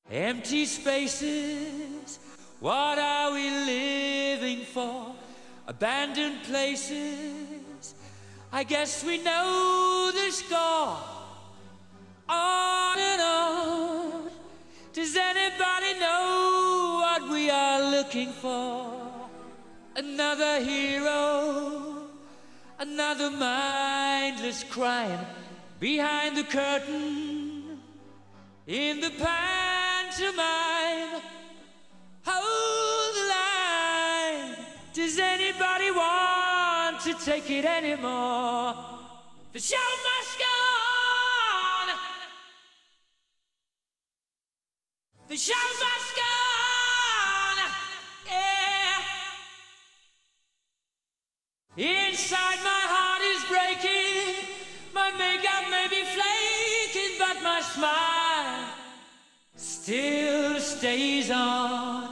Empty spaces, what are we living for? Abandoned places, I guess we know the score. On and on, does anybody know what we are looking for? Another hero, another mindless crime behind the curtain, in the pantomime. Hold the line. Does anybody want to take it anymore? The show must go on. The show must go on. Yeah. Inside my heart is breaking. My makeup may be flaking, but my smile still stays on.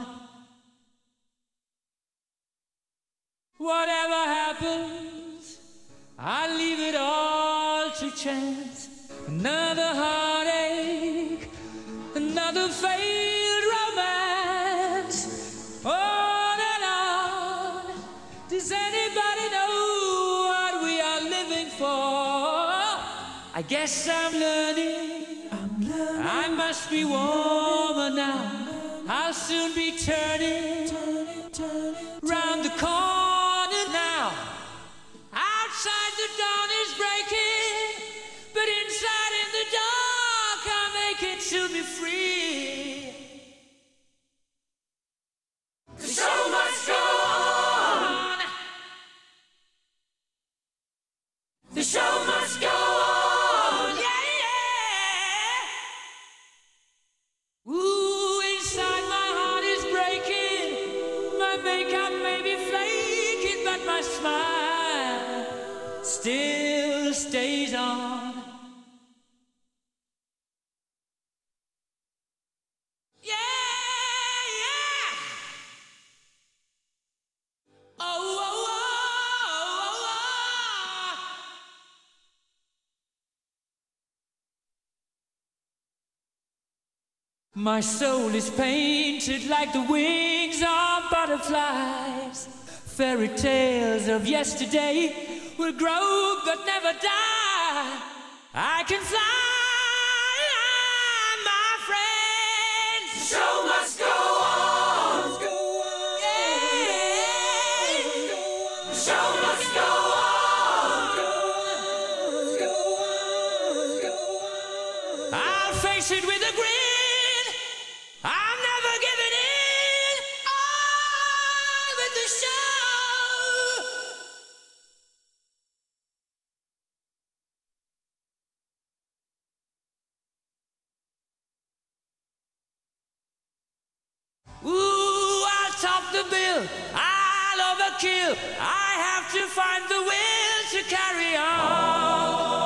Whatever happens, I leave it all to chance. Another heartache, another failed romance. On and on. Does anybody know what we are living for? I guess I'm learning. I must be warmer now. I'll soon be turning round the corner now. Outside the dawn is breaking, but inside in the dark I'll make it to be free. The show must go on. The show must go on. Yeah, yeah. Ooh, inside my heart is breaking. My makeup may be flaking, but my smile still stays on. Yeah, yeah. Oh, oh, oh, oh, oh. My soul is painted like the wings of butterflies. Fairy tales of yesterday will grow but never die. I can fly, my friends. The show must go on. Yeah. The show must go on. I'll face it with a grin. I'm never giving in. On with the show. Ooh, I'll top the bill. I'll overkill. I have to find the will to carry on.